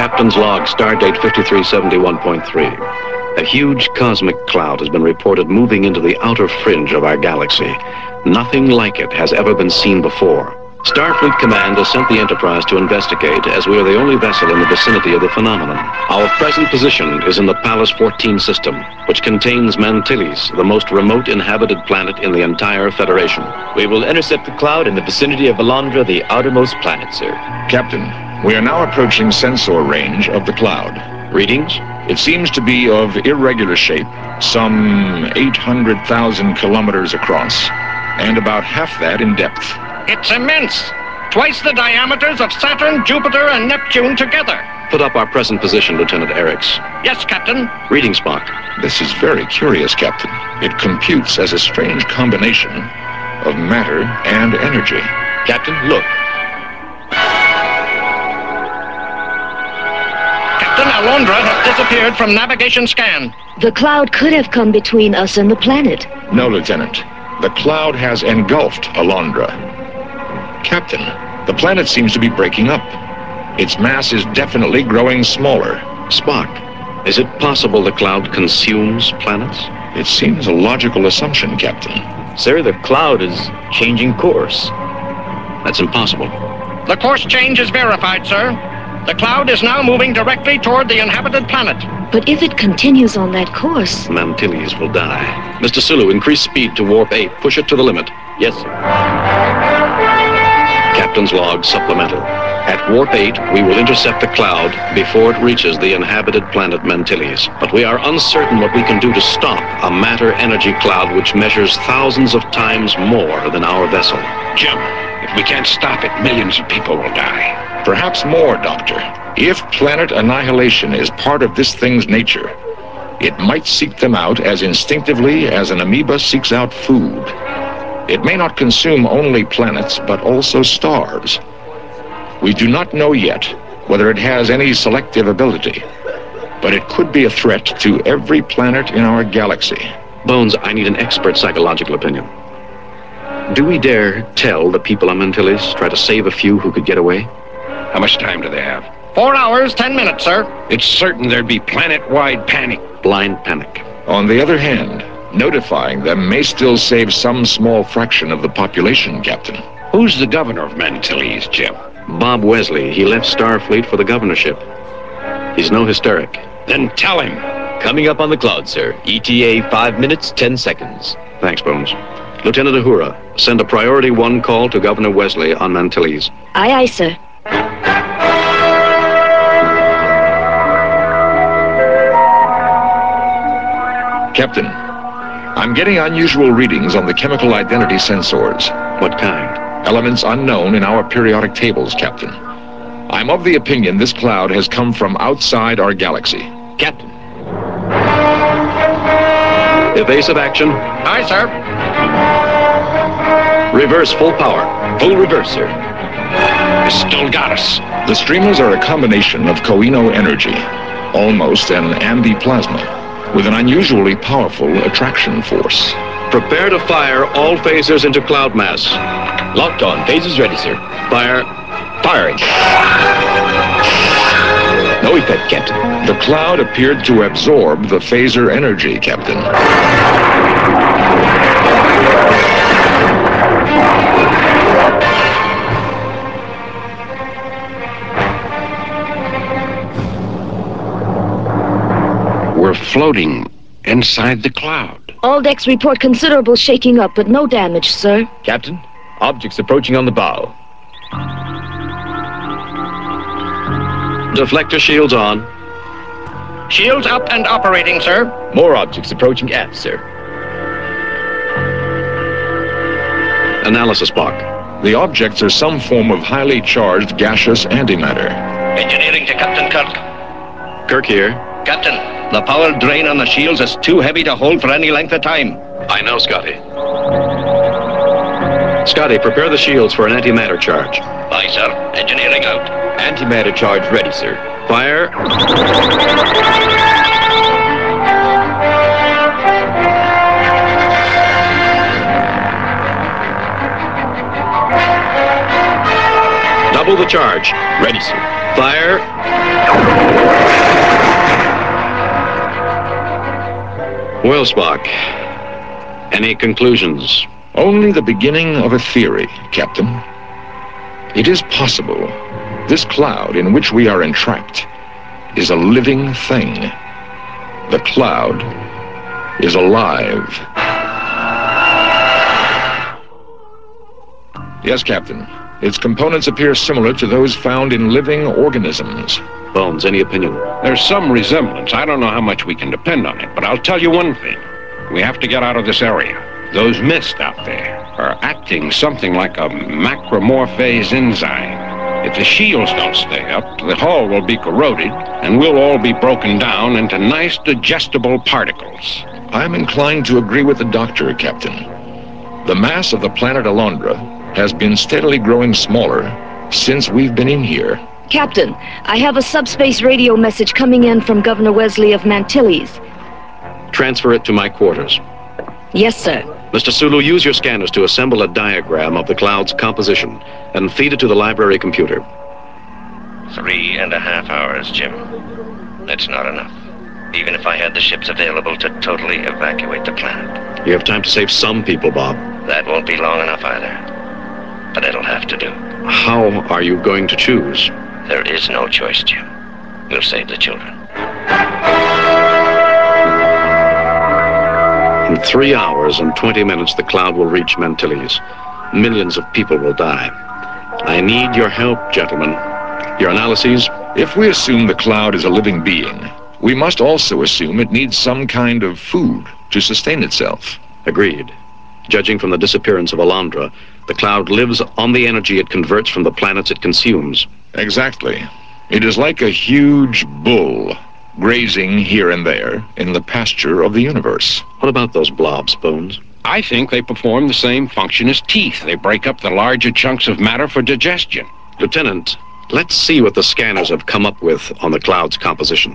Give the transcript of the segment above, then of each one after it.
Captain's log, stardate 5371.3. A huge cosmic cloud has been reported moving into the outer fringe of our galaxy. Nothing like it has ever been seen before. Starfleet Command has sent the Enterprise to investigate, as we are the only vessel in the vicinity of the phenomenon. Our present position is in the Pallas 14 system, which contains Mantilles, the most remote inhabited planet in the entire Federation. We will intercept the cloud in the vicinity of Alondra, the outermost planet, sir. Captain, we are now approaching sensor range of the cloud. Readings? It seems to be of irregular shape, some 800,000 kilometers across, and about half that in depth. It's immense. Twice the diameters of Saturn, Jupiter, and Neptune together. Put up our present position, Lieutenant Eriks. Yes, Captain. Reading, Spock. This is very curious, Captain. It computes as a strange combination of matter and energy. Captain, look. Captain, Alondra has disappeared from navigation scan. The cloud could have come between us and the planet. No, Lieutenant. The cloud has engulfed Alondra. Captain, the planet seems to be breaking up. Its mass is definitely growing smaller. Spock, is it possible the cloud consumes planets? It seems a logical assumption, Captain. Sir, the cloud is changing course. That's impossible. The course change is verified, sir. The cloud is now moving directly toward the inhabited planet. But if it continues on that course... Mantilles will die. Mr. Sulu, increase speed to warp 8. Push it to the limit. Yes, sir. Captain's log supplemental. At warp 8, we will intercept the cloud before it reaches the inhabited planet Mantilles. But we are uncertain what we can do to stop a matter-energy cloud which measures thousands of times more than our vessel. Jim, if we can't stop it, millions of people will die. Perhaps more, Doctor. If planet annihilation is part of this thing's nature, it might seek them out as instinctively as an amoeba seeks out food. It may not consume only planets, but also stars. We do not know yet whether it has any selective ability, but it could be a threat to every planet in our galaxy. Bones, I need an expert psychological opinion. Do we dare tell the people on Mantilles, try to save a few who could get away? How much time do they have? 4 hours, 10 minutes, sir. It's certain there'd be planet-wide panic. Blind panic. On the other hand, notifying them may still save some small fraction of the population, Captain. Who's the governor of Mantilles, Jim? Bob Wesley. He left Starfleet for the governorship. He's no hysteric. Then tell him. Coming up on the cloud, sir. ETA 5 minutes, 10 seconds. Thanks, Bones. Lieutenant Uhura, send a priority 1 call to Governor Wesley on Mantilles. Aye, aye, sir. Captain, I'm getting unusual readings on the chemical identity sensors. What kind? Elements unknown in our periodic tables, Captain. I'm of the opinion this cloud has come from outside our galaxy. Captain. Evasive action. Aye, sir. Reverse full power. Full reverse, sir. It's still got us. The streamers are a combination of Koino energy, almost an ambiplasma, with an unusually powerful attraction force. Prepare to fire all phasers into cloud mass. Locked on. Phasers ready, sir. Fire. Firing. No effect, Captain. The cloud appeared to absorb the phaser energy, Captain. We're floating inside the cloud. All decks report considerable shaking up, but no damage, sir. Captain, objects approaching on the bow. Deflector shields on. Shields up and operating, sir. More objects approaching aft, sir. Analysis, Spock. The objects are some form of highly charged gaseous antimatter. Engineering to Captain Kirk. Kirk here. Captain, the power drain on the shields is too heavy to hold for any length of time. I know, Scotty. Scotty, prepare the shields for an antimatter charge. Aye, sir. Engineering out. Antimatter charge ready, sir. Fire. Double the charge. Ready, sir. Fire. Well, Spock, any conclusions? Only the beginning of a theory, Captain. It is possible this cloud in which we are entrapped is a living thing. The cloud is alive. Yes, Captain. Its components appear similar to those found in living organisms. Bones, any opinion? There's some resemblance. I don't know how much we can depend on it, but I'll tell you one thing. We have to get out of this area. Those mists out there are acting something like a macromorphase enzyme. If the shields don't stay up, the hull will be corroded, and we'll all be broken down into nice digestible particles. I'm inclined to agree with the doctor, Captain. The mass of the planet Alondra has been steadily growing smaller since we've been in here. Captain, I have a subspace radio message coming in from Governor Wesley of Mantilles. Transfer it to my quarters. Yes, sir. Mr. Sulu, use your scanners to assemble a diagram of the cloud's composition and feed it to the library computer. 3.5 hours, Jim. That's not enough. Even if I had the ships available to totally evacuate the planet. You have time to save some people, Bob. That won't be long enough either. But it'll have to do. How are you going to choose? There is no choice, Jim. We'll save the children. In 3 hours and 20 minutes, the cloud will reach Mantilles. Millions of people will die. I need your help, gentlemen. Your analyses? If we assume the cloud is a living being, we must also assume it needs some kind of food to sustain itself. Agreed. Judging from the disappearance of Alondra, the cloud lives on the energy it converts from the planets it consumes. Exactly. It is like a huge bull, grazing here and there in the pasture of the universe. What about those blobs, Bones? I think they perform the same function as teeth. They break up the larger chunks of matter for digestion. Lieutenant, let's see what the scanners have come up with on the cloud's composition.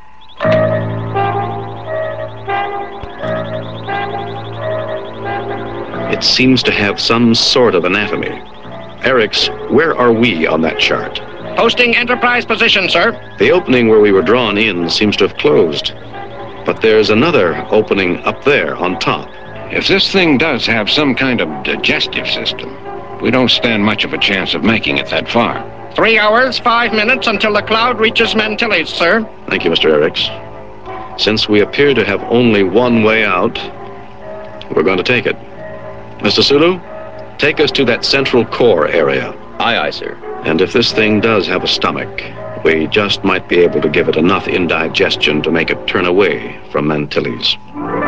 It seems to have some sort of anatomy. Eric's, where are we on that chart? Posting Enterprise position, sir. The opening where we were drawn in seems to have closed. But there's another opening up there on top. If this thing does have some kind of digestive system, we don't stand much of a chance of making it that far. 3 hours, 5 minutes until the cloud reaches Mantilles, sir. Thank you, Mr. Eriks. Since we appear to have only one way out, we're going to take it. Mr. Sulu, take us to that central core area. Aye, aye, sir. And if this thing does have a stomach, we just might be able to give it enough indigestion to make it turn away from Mantilles.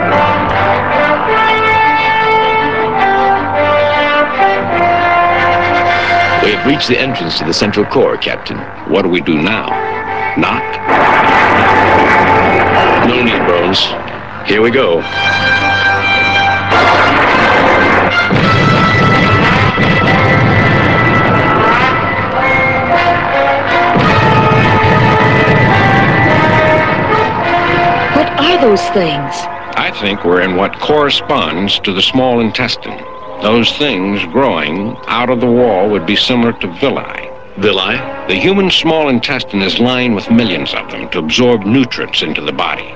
We have reached the entrance to the central core, Captain. What do we do now? Knock? No need, Bones. Here we go. What are those things? I think we're in what corresponds to the small intestine. Those things growing out of the wall would be similar to villi. Villi? The human small intestine is lined with millions of them to absorb nutrients into the body.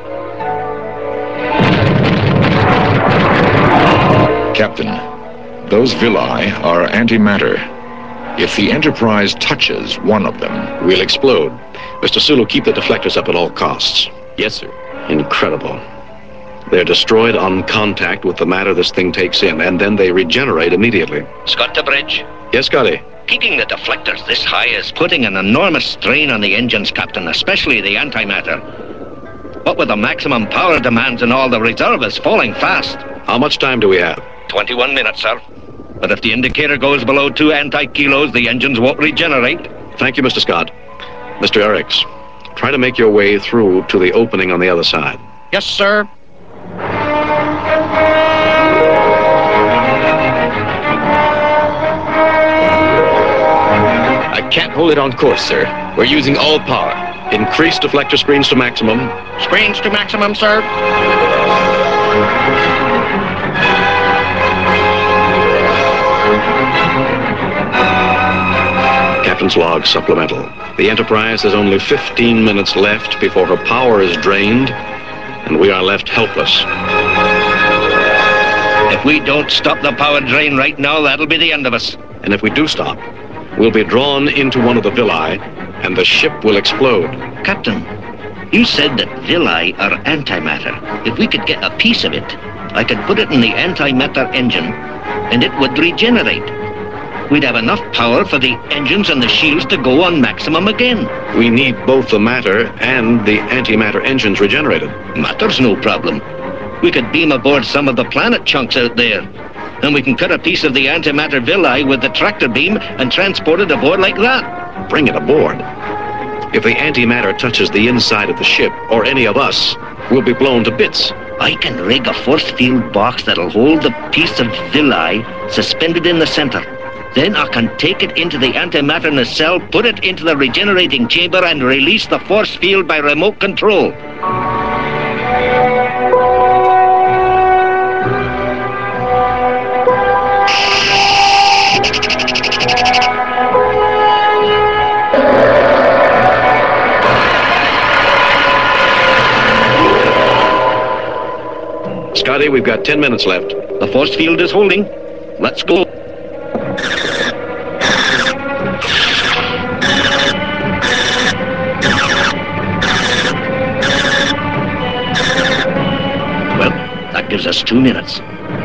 Captain, those villi are antimatter. If the Enterprise touches one of them, We'll explode. Mr. Sulu, keep the deflectors up at all costs. Yes, sir. Incredible. They're destroyed on contact with the matter this thing takes in, and then they regenerate immediately. Scott to bridge. Yes, Scotty? Keeping the deflectors this high is putting an enormous strain on the engines, Captain, especially the antimatter. What with the maximum power demands and all, the reserve is falling fast. How much time do we have? 21 minutes, sir. But if the indicator goes below 2 anti-kilos, the engines won't regenerate. Thank you, Mr. Scott. Mr. Eriks, try to make your way through to the opening on the other side. Yes, sir. I can't hold it on course, sir. We're using all power. Increase deflector screens to maximum. Screens to maximum, sir. Captain's log supplemental. The Enterprise has only 15 minutes left before her power is drained, and we are left helpless. If we don't stop the power drain right now, that'll be the end of us. And if we do stop, we'll be drawn into one of the villi, and the ship will explode. Captain, you said that villi are antimatter. If we could get a piece of it, I could put it in the antimatter engine, and it would regenerate. We'd have enough power for the engines and the shields to go on maximum again. We need both the matter and the antimatter engines regenerated. Matter's no problem. We could beam aboard some of the planet chunks out there, and we can cut a piece of the antimatter villi with the tractor beam and transport it aboard like that. Bring it aboard. If the antimatter touches the inside of the ship, or any of us, we'll be blown to bits. I can rig a force field box that'll hold the piece of villi suspended in the center. Then I can take it into the antimatter nacelle, put it into the regenerating chamber, and release the force field by remote control. Scotty, we've got 10 minutes left. The force field is holding. Let's go. Well, that gives us 2 minutes.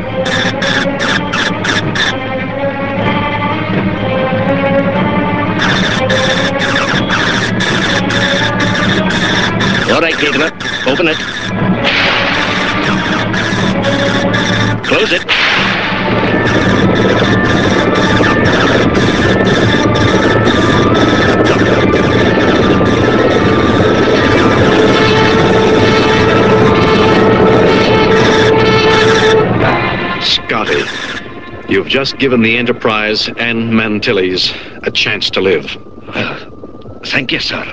All right, Gabriel, open it. Close it. Scotty, you've just given the Enterprise and Mantilles a chance to live. Thank you, sir.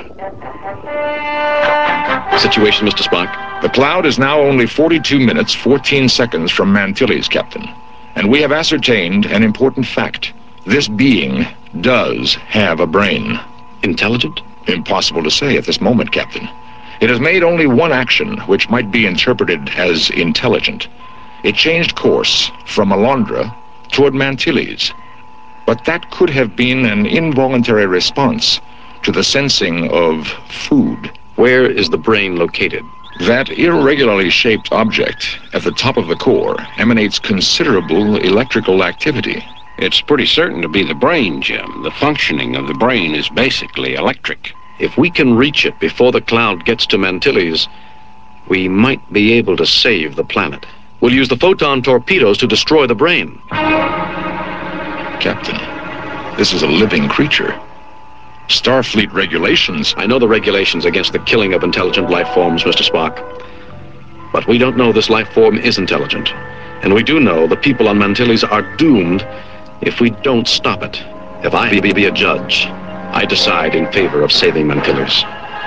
Situation, Mr. Spock? The Cloud is now only 42 minutes, 14 seconds from Mantilles, Captain. And we have ascertained an important fact. This being does have a brain. Intelligent? Impossible to say at this moment, Captain. It has made only one action, which might be interpreted as intelligent. It changed course from Alondra toward Mantilles. But that could have been an involuntary response to the sensing of food. Where is the brain located? That irregularly shaped object at the top of the core emanates considerable electrical activity. It's pretty certain to be the brain, Jim. The functioning of the brain is basically electric. If we can reach it before the Cloud gets to Mantilles, we might be able to save the planet. We'll use the photon torpedoes to destroy the brain. Captain, this is a living creature. Starfleet regulations. I know the regulations against the killing of intelligent life forms, Mr. Spock. But we don't know this life form is intelligent. And we do know the people on Mantilles are doomed if we don't stop it. If I be a judge, I decide in favor of saving Mantilles.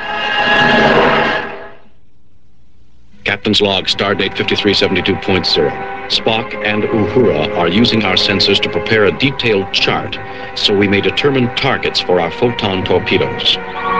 Captain's log, stardate 5372.0. Spock and Uhura are using our sensors to prepare a detailed chart so we may determine targets for our photon torpedoes.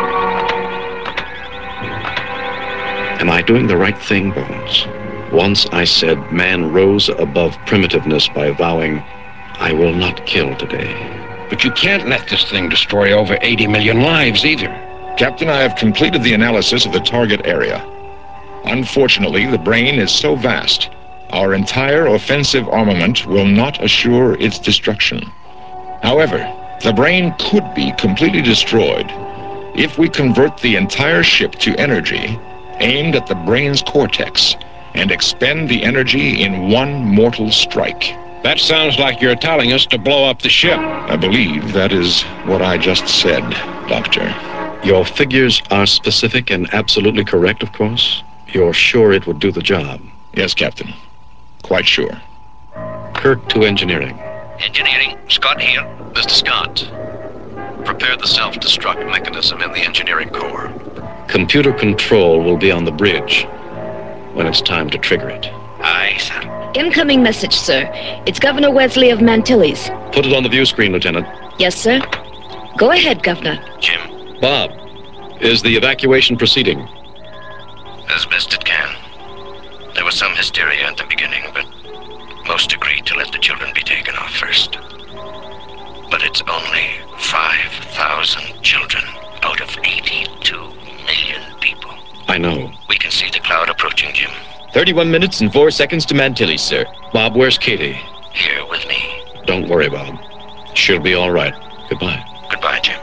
Am I doing the right thing, Bones? Once I said man rose above primitiveness by vowing, I will not kill today. But you can't let this thing destroy over 80 million lives either. Captain, I have completed the analysis of the target area. Unfortunately, the brain is so vast, our entire offensive armament will not assure its destruction. However, the brain could be completely destroyed if we convert the entire ship to energy aimed at the brain's cortex and expend the energy in one mortal strike. That sounds like you're telling us to blow up the ship. I believe that is what I just said, Doctor. Your figures are specific and absolutely correct, of course? You're sure it would do the job? Yes, Captain. Quite sure. Kirk to engineering. Engineering, Scott here. Mr. Scott, prepare the self-destruct mechanism in the engineering core. Computer control will be on the bridge when it's time to trigger it. Aye, sir. Incoming message, sir. It's Governor Wesley of Mantilles. Put it on the view screen, Lieutenant. Yes, sir. Go ahead, Governor. Jim, Bob, is the evacuation proceeding? as best it can. There was some hysteria at the beginning, but most agreed to let the children be taken off first. But it's only 5,000 children out of 82 million people. I know. We can see the cloud approaching, Jim. 31 minutes and 4 seconds to Mantilles, sir. Bob, where's Katie? Here with me. Don't worry, Bob. She'll be all right. Goodbye. Goodbye, Jim.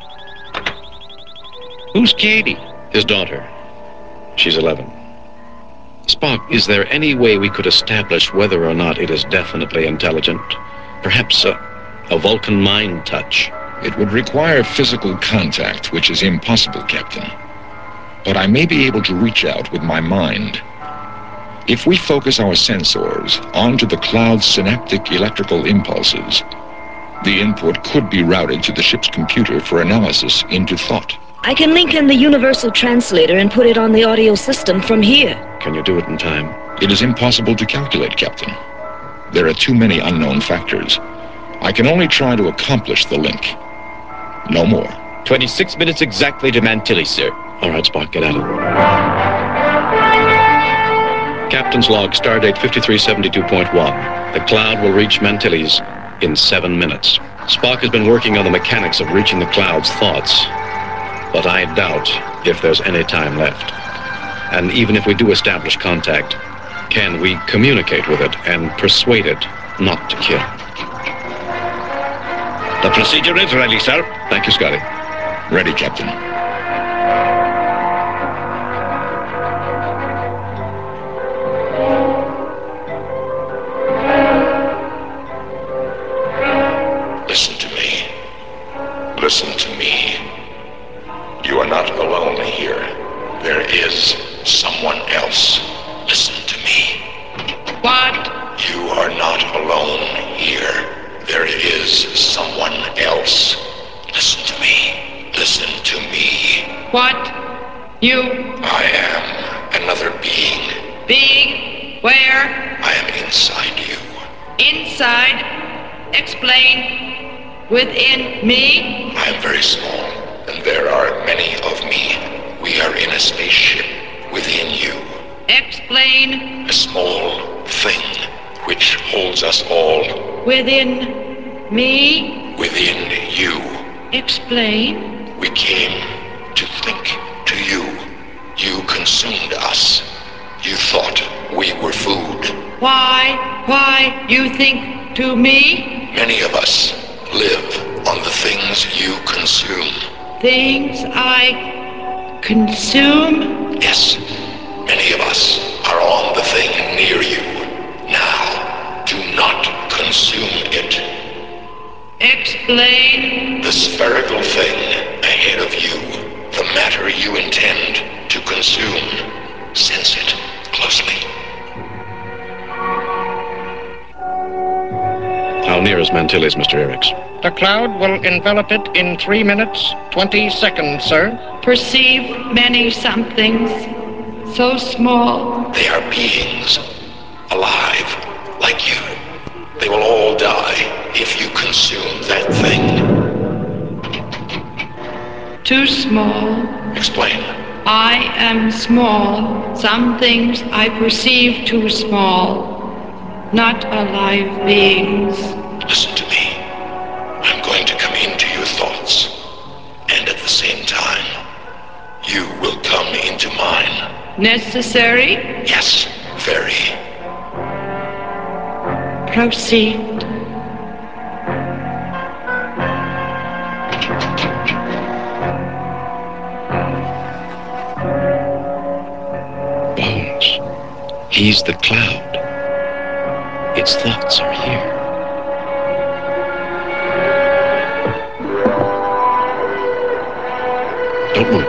Who's Katie? His daughter. She's 11. Spock, is there any way we could establish whether or not it is definitely intelligent? Perhaps a Vulcan mind touch? It would require physical contact, which is impossible, Captain. But I may be able to reach out with my mind. If we focus our sensors onto the cloud's synaptic electrical impulses, the input could be routed to the ship's computer for analysis into thought. I can link in the universal translator and put it on the audio system from here. Can you do it in time? It is impossible to calculate, Captain. There are too many unknown factors. I can only try to accomplish the link. No more. 26 minutes exactly to Mantilles, sir. All right, Spock, get at it. Captain's log, stardate 5372.1. The cloud will reach Mantilles in 7 minutes. Spock has been working on the mechanics of reaching the cloud's thoughts, but I doubt if there's any time left. And even if we do establish contact, can we communicate with it and persuade it not to kill? The procedure is ready, sir. Thank you, Scotty. Ready, Captain. Listen to me. Listen to me. You are not alone here. There is someone else. Listen to me. What? You are not alone here. There is someone else. Listen to me. Listen to me. What? You? I am another being. Being? Where? I am inside you. Inside? Explain. Within me? I am very small, and there are many of me. We are in a spaceship within you. Explain. A small thing which holds us all Within me? within you. Explain. We came to think to you. You consumed us. You thought we were food. Why? Why you think to me? Many of us live on the things you consume. Things I consume? Yes, many of us are on the thing near you. Now, do not consume it. Explain. The spherical thing ahead of you, the matter you intend to consume. Sense it closely. How near is Mantilles, Mr. Eriks? The cloud will envelop it in 3 minutes, 20 seconds, sir. Perceive many somethings, so small. They are beings, alive, like you. They will all die if you consume that thing. Too small. Explain. I am small. Some things I perceive too small. Not alive beings. Listen to me. I'm going to come into your thoughts. And at the same time, you will come into mine. Necessary? Yes, very. Proceed. Bones. He's the cloud. Its thoughts are here. Don't move.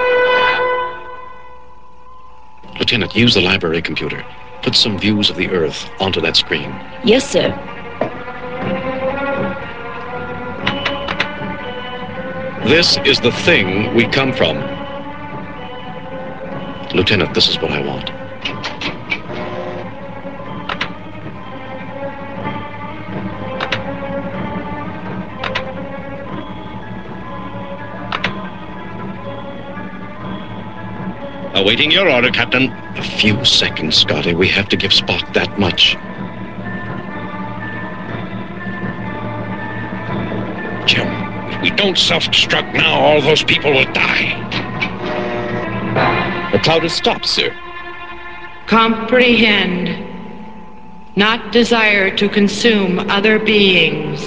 Lieutenant, use the library computer. Put some views of the Earth onto that screen. Yes, sir. This is the thing we come from. Lieutenant, this is what I want. Awaiting your order, Captain. A few seconds, Scotty. We have to give Spock that much. Jim, if we don't self-destruct now, all those people will die. The cloud has stopped, sir. Comprehend. Not desire to consume other beings.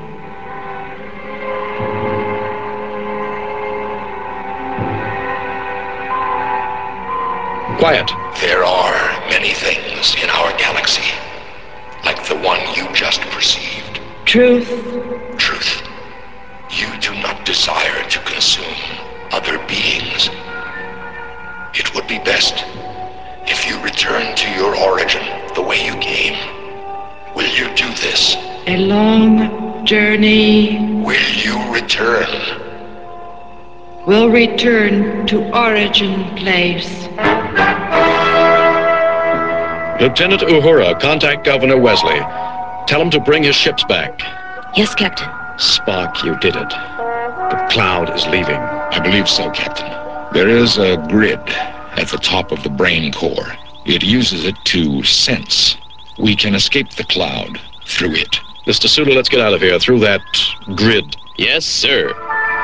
Quiet. There are many things in our galaxy, like the one you just perceived. Truth. Truth. You do not desire to consume other beings. It would be best if you return to your origin the way you came. Will you do this? A long journey. Will you return? Will return to origin place. Lieutenant Uhura, contact Governor Wesley. Tell him to bring his ships back. Yes, Captain. Spock, you did it. The cloud is leaving. I believe so, Captain. There is a grid at the top of the brain core. It uses it to sense. We can escape the cloud through it. Mr. Sulu, let's get out of here through that grid. Yes, sir.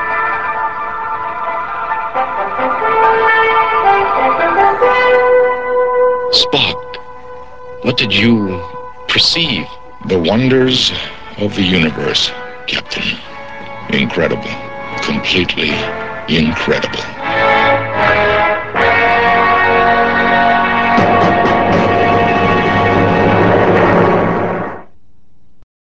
Spock, what did you perceive? The wonders of the universe, Captain. Incredible. Completely incredible.